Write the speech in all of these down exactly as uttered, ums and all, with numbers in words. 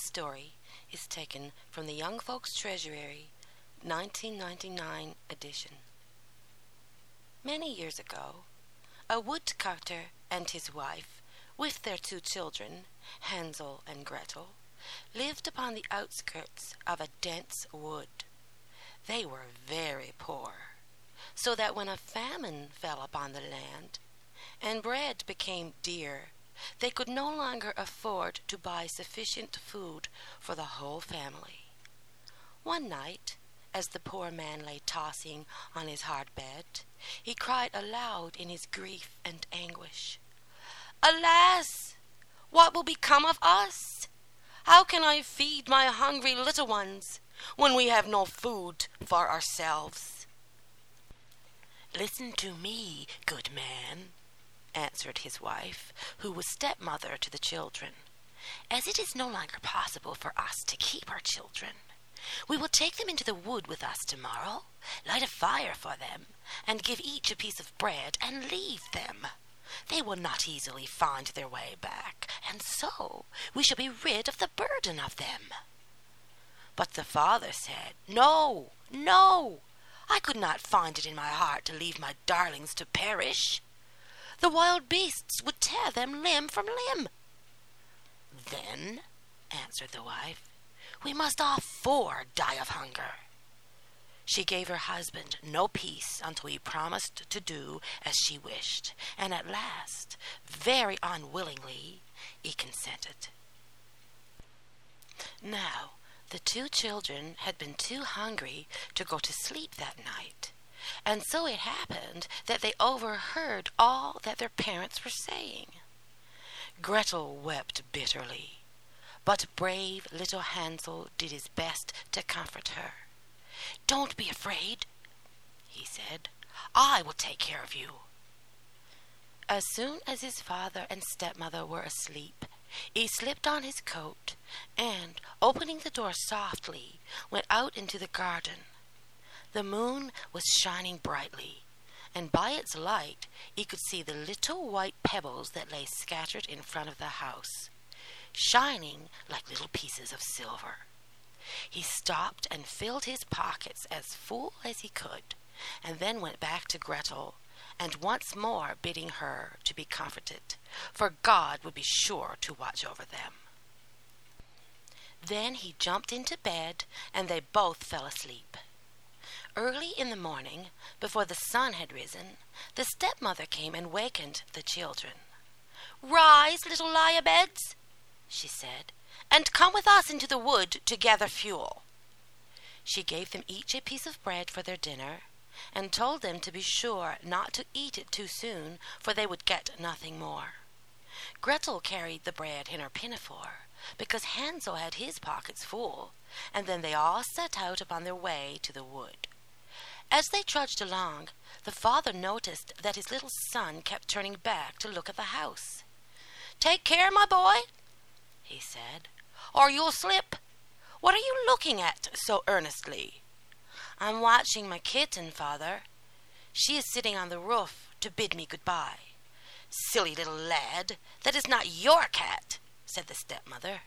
story is taken from the Young Folks Treasury nineteen ninety-nine edition. Many years ago, a woodcutter and his wife, with their two children, Hansel and Gretel, lived upon the outskirts of a dense wood. They were very poor, so that when a famine fell upon the land, and bread became dear, they could no longer afford to buy sufficient food for the whole family. One night, as the poor man lay tossing on his hard bed, he cried aloud in his grief and anguish, "Alas! What will become of us? How can I feed my hungry little ones when we have no food for ourselves?" "Listen to me, good man," answered his wife, who was stepmother to the children. "As it is no longer possible for us to keep our children, we will take them into the wood with us tomorrow, light a fire for them, and give each a piece of bread, and leave them. They will not easily find their way back, and so we shall be rid of the burden of them." But the father said, "No, no, I could not find it in my heart to leave my darlings to perish. The wild beasts would tear them limb from limb." "Then," answered the wife, "we must all four die of hunger." She gave her husband no peace until he promised to do as she wished, and at last, very unwillingly, he consented. Now, the two children had been too hungry to go to sleep that night, and so it happened that they overheard all that their parents were saying. Gretel wept bitterly, but brave little Hansel did his best to comfort her. "Don't be afraid," he said. "I will take care of you." As soon as his father and stepmother were asleep, he slipped on his coat and, opening the door softly, went out into the garden. The moon was shining brightly, and by its light he could see the little white pebbles that lay scattered in front of the house, shining like little pieces of silver. He stopped and filled his pockets as full as he could, and then went back to Gretel, and once more bidding her to be comforted, for God would be sure to watch over them. Then he jumped into bed, and they both fell asleep. Early in the morning, before the sun had risen, the stepmother came and wakened the children. "Rise, little lie-a-beds," she said, "and come with us into the wood to gather fuel." She gave them each a piece of bread for their dinner, and told them to be sure not to eat it too soon, for they would get nothing more. Gretel carried the bread in her pinafore, because Hansel had his pockets full, and then they all set out upon their way to the wood. As they trudged along, the father noticed that his little son kept turning back to look at the house. "Take care, my boy," he said, "or you'll slip. What are you looking at so earnestly?" "I'm watching my kitten, father. She is sitting on the roof to bid me goodbye." "Silly little lad, that is not your cat," said the stepmother.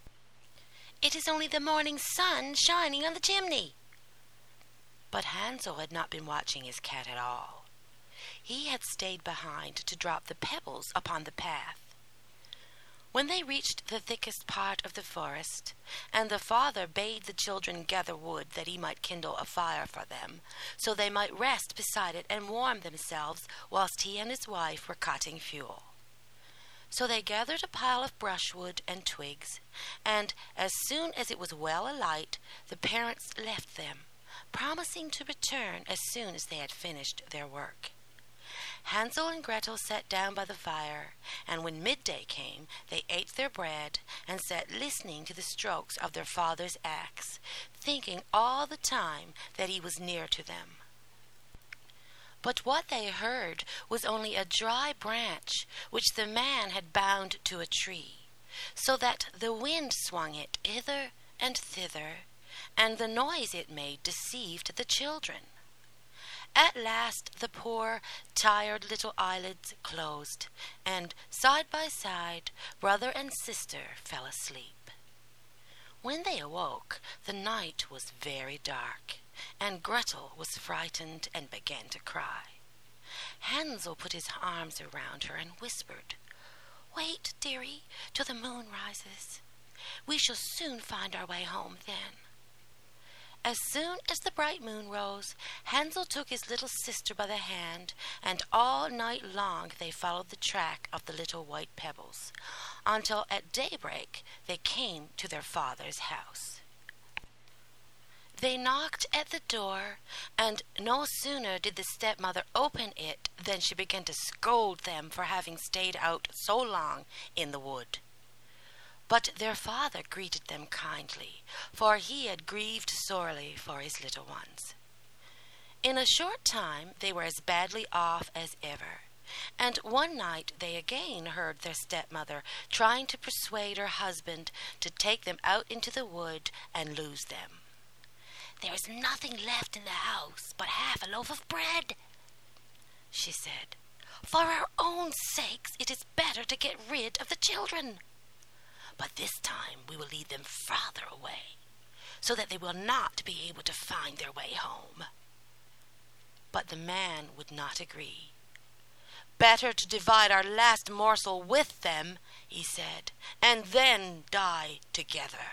"It is only the morning sun shining on the chimney." But Hansel had not been watching his cat at all. He had stayed behind to drop the pebbles upon the path. When they reached the thickest part of the forest, and the father bade the children gather wood that he might kindle a fire for them, so they might rest beside it and warm themselves whilst he and his wife were cutting fuel. So they gathered a pile of brushwood and twigs, and as soon as it was well alight, the parents left them, promising to return as soon as they had finished their work. Hansel and Gretel sat down by the fire, and when midday came, they ate their bread and sat listening to the strokes of their father's axe, thinking all the time that he was near to them. But what they heard was only a dry branch which the man had bound to a tree, so that the wind swung it hither and thither, and the noise it made deceived the children. At last the poor, tired little eyelids closed, and side by side brother and sister fell asleep. When they awoke, the night was very dark, and Gretel was frightened and began to cry. Hansel put his arms around her and whispered, "Wait, dearie, till the moon rises. We shall soon find our way home then." As soon as the bright moon rose, Hansel took his little sister by the hand, and all night long they followed the track of the little white pebbles, until at daybreak they came to their father's house. They knocked at the door, and no sooner did the stepmother open it than she began to scold them for having stayed out so long in the wood. But their father greeted them kindly, for he had grieved sorely for his little ones. In a short time they were as badly off as ever, and one night they again heard their stepmother trying to persuade her husband to take them out into the wood and lose them. "There is nothing left in the house but half a loaf of bread," she said. "For our own sakes it is better to get rid of the children. But this time we will lead them farther away, so that they will not be able to find their way home." But the man would not agree. "Better to divide our last morsel with them," he said, "and then die together."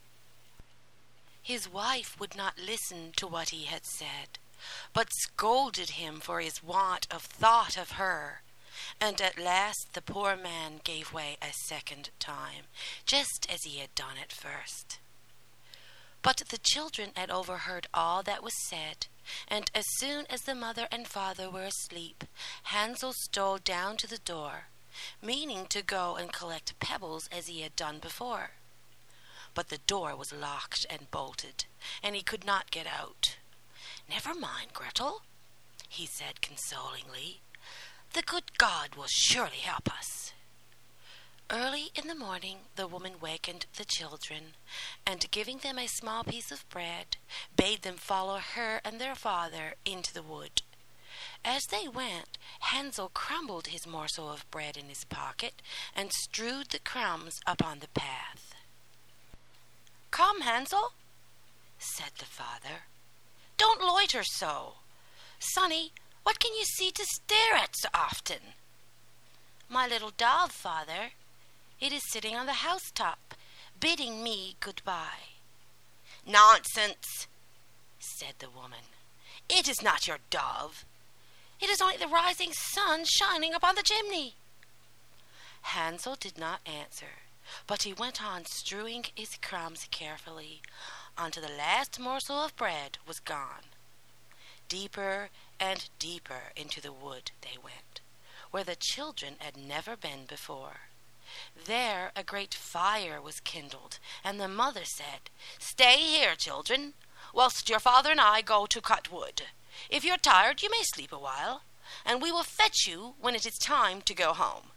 His wife would not listen to what he had said, but scolded him for his want of thought of her. And at last the poor man gave way a second time, just as he had done at first. But the children had overheard all that was said, and as soon as the mother and father were asleep, Hansel stole down to the door, meaning to go and collect pebbles as he had done before. But the door was locked and bolted, and he could not get out. "Never mind, Gretel," he said consolingly. "The good God will surely help us." Early in the morning the woman wakened the children, and giving them a small piece of bread, bade them follow her and their father into the wood. As they went, Hansel crumbled his morsel of bread in his pocket and strewed the crumbs upon the path. "Come, Hansel," said the father. "Don't loiter so. Sonny, what can you see to stare at so often?" "My little dove, father. It is sitting on the housetop, bidding me goodbye." "Nonsense," said the woman. "It is not your dove. It is only the rising sun shining upon the chimney." Hansel did not answer, but he went on strewing his crumbs carefully until the last morsel of bread was gone. Deeper and deeper into the wood they went, where the children had never been before. There a great fire was kindled, and the mother said, "Stay here, children, whilst your father and I go to cut wood. If you're tired, you may sleep a while, and we will fetch you when it is time to go home."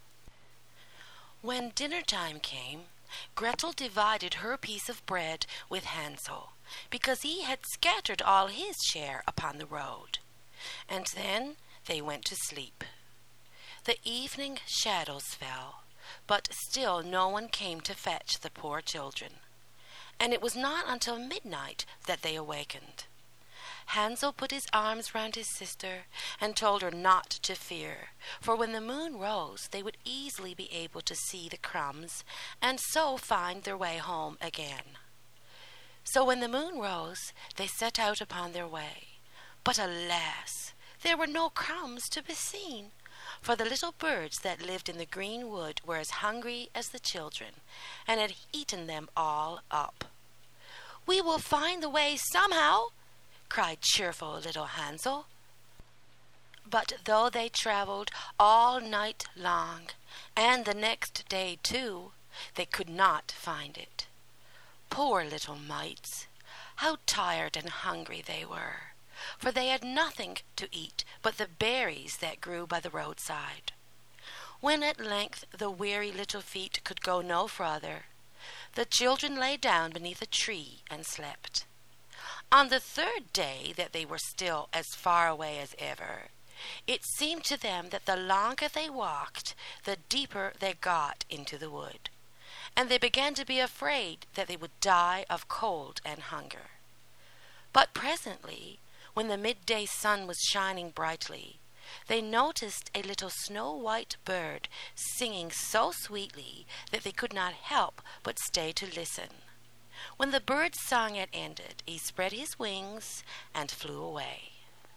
When dinner time came, Gretel divided her piece of bread with Hansel, because he had scattered all his share upon the road, and then they went to sleep. The evening shadows fell, but still no one came to fetch the poor children, and it was not until midnight that they awakened. Hansel put his arms round his sister and told her not to fear, for when the moon rose they would easily be able to see the crumbs and so find their way home again. So when the moon rose they set out upon their way, but alas, there were no crumbs to be seen, for the little birds that lived in the green wood were as hungry as the children, and had eaten them all up. "We will find the way somehow," cried cheerful little Hansel. But though they travelled all night long, and the next day too, they could not find it. Poor little mites! How tired and hungry they were, for they had nothing to eat but the berries that grew by the roadside. When at length the weary little feet could go no farther, the children lay down beneath a tree and slept. On the third day that they were still as far away as ever, it seemed to them that the longer they walked, the deeper they got into the wood, and they began to be afraid that they would die of cold and hunger. But presently, when the midday sun was shining brightly, they noticed a little snow-white bird singing so sweetly that they could not help but stay to listen. When the bird's song had ended, he spread his wings and flew away.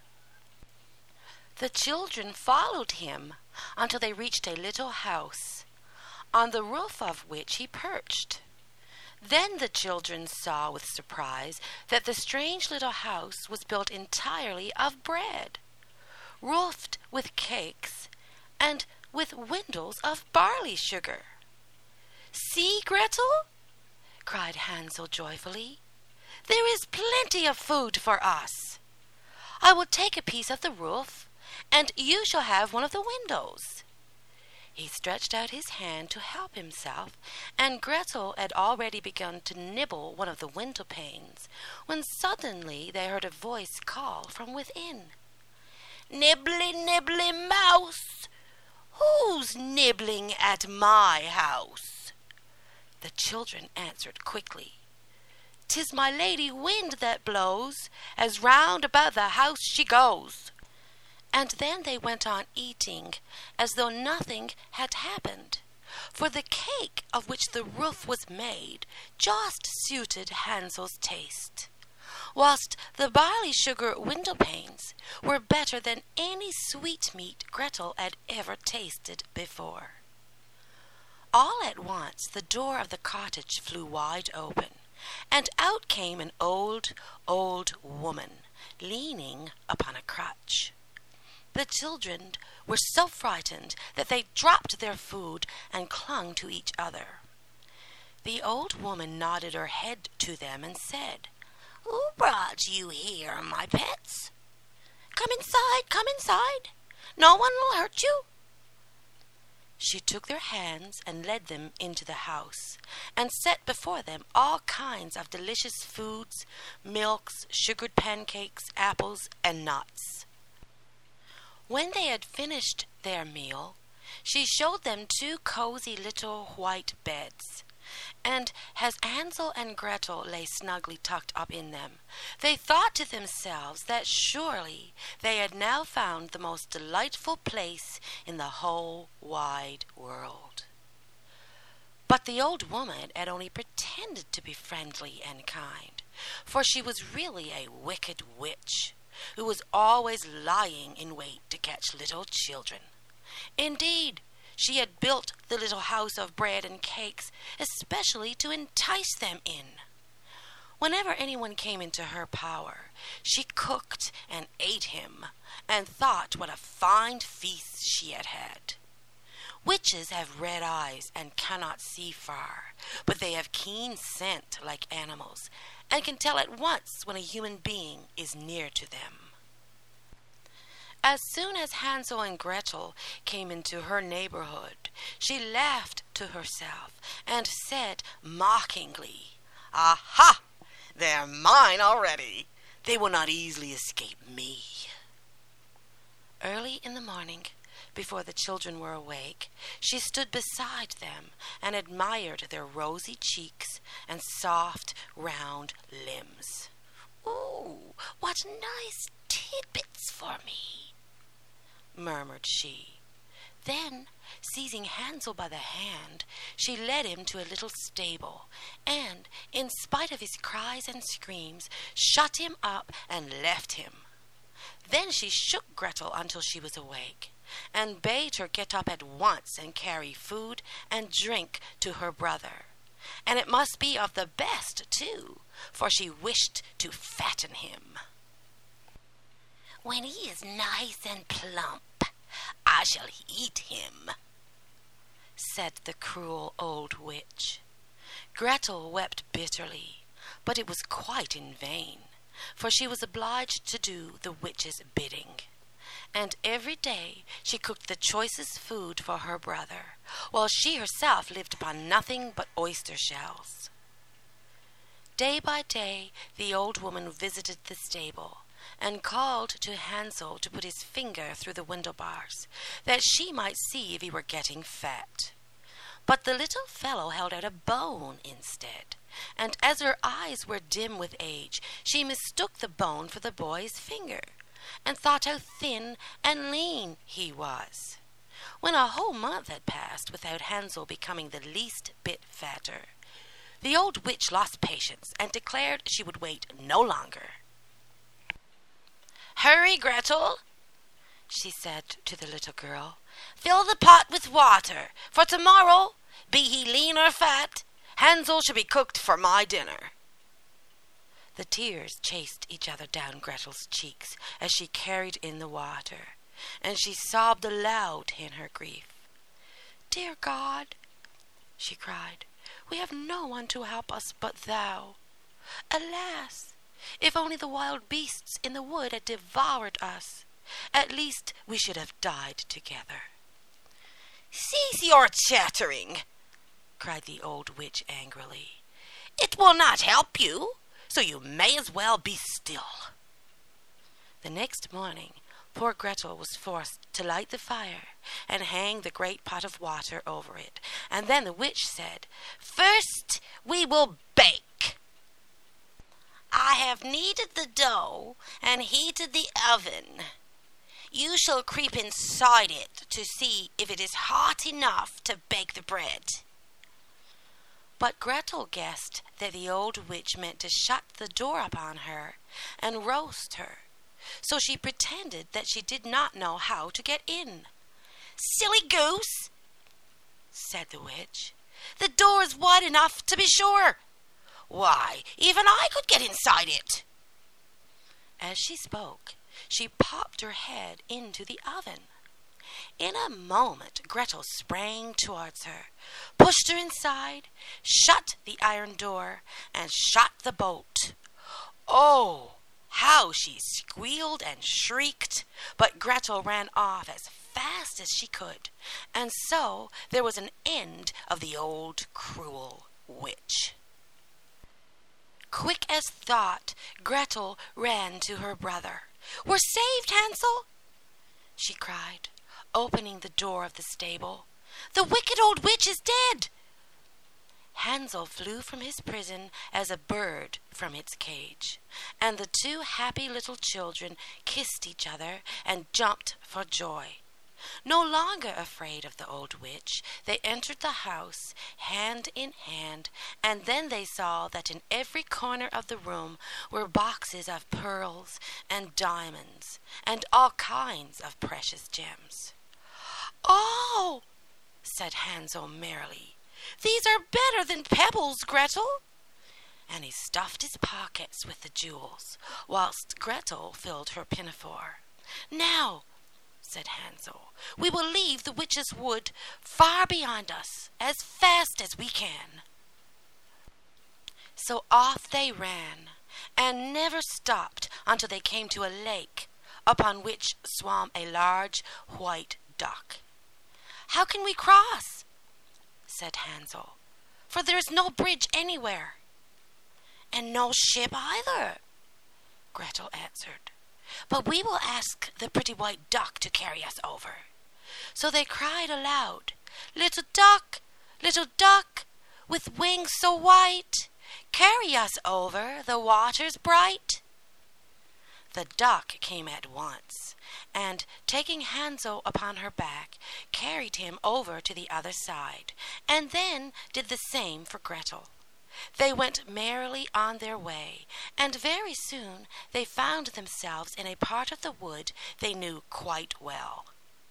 The children followed him until they reached a little house, on the roof of which he perched. Then the children saw with surprise that the strange little house was built entirely of bread, roofed with cakes, and with windows of barley sugar. "See, Gretel," cried Hansel joyfully, "there is plenty of food for us. I will take a piece of the roof, and you shall have one of the windows." He stretched out his hand to help himself, and Gretel had already begun to nibble one of the window panes, when suddenly they heard a voice call from within. "Nibbly, nibbly, mouse! Who's nibbling at my house?" The children answered quickly, "'Tis my Lady Wind that blows, as round about the house she goes." And then they went on eating as though nothing had happened, for the cake of which the roof was made just suited Hansel's taste, whilst the barley sugar window panes were better than any sweetmeat Gretel had ever tasted before. All at once the door of the cottage flew wide open, and out came an old, old woman, leaning upon a crutch. The children were so frightened that they dropped their food and clung to each other. The old woman nodded her head to them and said, "Who brought you here, my pets? Come inside, come inside. No one will hurt you." She took their hands and led them into the house, and set before them all kinds of delicious foods, milks, sugared pancakes, apples, and nuts. When they had finished their meal, she showed them two cozy little white beds, and as Hansel and Gretel lay snugly tucked up in them, they thought to themselves that surely they had now found the most delightful place in the whole wide world. But the old woman had only pretended to be friendly and kind, for she was really a wicked witch, who was always lying in wait to catch little children. Indeed, she had built the little house of bread and cakes especially to entice them in. Whenever anyone came into her power, she cooked and ate him, and thought what a fine feast she had had. Witches have red eyes and cannot see far, but they have keen scent like animals, and can tell at once when a human being is near to them. As soon as Hansel and Gretel came into her neighborhood, she laughed to herself and said mockingly, "Aha! They're mine already. They will not easily escape me." Early in the morning, before the children were awake, she stood beside them and admired their rosy cheeks and soft, round limbs. "Ooh, what nice tidbits for me," murmured she. Then, seizing Hansel by the hand, she led him to a little stable, and, in spite of his cries and screams, shut him up and left him. Then she shook Gretel until she was awake, and bade her get up at once and carry food and drink to her brother, and it must be of the best too, for she wished to fatten him. "When he is nice and plump, I shall eat him," said the cruel old witch. Gretel wept bitterly, but it was quite in vain, for she was obliged to do the witch's bidding, and every day she cooked the choicest food for her brother, while she herself lived upon nothing but oyster shells. Day by day the old woman visited the stable, and called to Hansel to put his finger through the window bars, that she might see if he were getting fat. But the little fellow held out a bone instead, and as her eyes were dim with age, she mistook the bone for the boy's finger, and thought how thin and lean he was. When a whole month had passed without Hansel becoming the least bit fatter, the old witch lost patience and declared she would wait no longer. "Hurry, Gretel," she said to the little girl. "Fill the pot with water, for tomorrow, be he lean or fat, Hansel shall be cooked for my dinner." The tears chased each other down Gretel's cheeks as she carried in the water, and she sobbed aloud in her grief. "Dear God," she cried, "we have no one to help us but thou. Alas, if only the wild beasts in the wood had devoured us, at least we should have died together." "Cease your chattering," cried the old witch angrily. "It will not help you, so you may as well be still." The next morning, poor Gretel was forced to light the fire and hang the great pot of water over it, and then the witch said, "First we will bake. I have kneaded the dough and heated the oven. You shall creep inside it to see if it is hot enough to bake the bread." But Gretel guessed that the old witch meant to shut the door upon her and roast her, so she pretended that she did not know how to get in. "Silly goose," said the witch, "the door is wide enough to be sure. Why, even I could get inside it." As she spoke, she popped her head into the oven. In a moment Gretel sprang towards her, pushed her inside, shut the iron door, and shot the bolt. Oh, how she squealed and shrieked, but Gretel ran off as fast as she could, and so there was an end of the old cruel witch. Quick as thought, Gretel ran to her brother. "We're saved, Hansel," she cried, opening the door of the stable. "The wicked old witch is dead." Hansel flew from his prison as a bird from its cage, and the two happy little children kissed each other and jumped for joy. No longer afraid of the old witch, they entered the house hand in hand, and then they saw that in every corner of the room were boxes of pearls and diamonds and all kinds of precious gems. "Oh," said Hansel merrily, "these are better than pebbles, Gretel." And he stuffed his pockets with the jewels, whilst Gretel filled her pinafore. "Now," said Hansel, "we will leave the witch's wood far beyond us as fast as we can." So off they ran, and never stopped until they came to a lake, upon which swam a large white duck. "How can we cross?" said Hansel, "for there is no bridge anywhere." "And no ship either," Gretel answered. "But we will ask the pretty white duck to carry us over." So they cried aloud, "Little duck, little duck, with wings so white, carry us over the waters bright." The duck came at once, and, taking Hansel upon her back, carried him over to the other side, and then did the same for Gretel. They went merrily on their way, and very soon they found themselves in a part of the wood they knew quite well.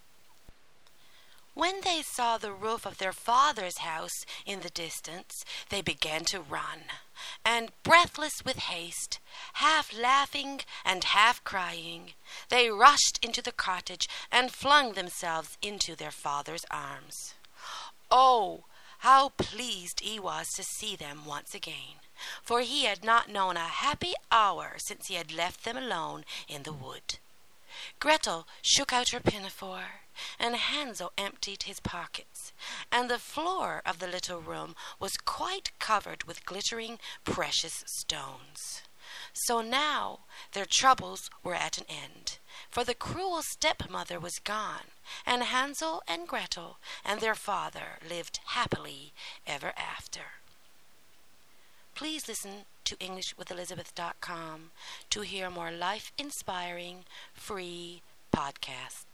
When they saw the roof of their father's house in the distance, they began to run, and breathless with haste, half laughing and half crying, they rushed into the cottage and flung themselves into their father's arms. Oh, how pleased he was to see them once again, for he had not known a happy hour since he had left them alone in the wood. Gretel shook out her pinafore, and Hansel emptied his pockets, and the floor of the little room was quite covered with glittering precious stones. So now their troubles were at an end, for the cruel stepmother was gone, and Hansel and Gretel and their father lived happily ever after. Please listen to English with Elizabeth dot com to hear more life-inspiring, free podcasts.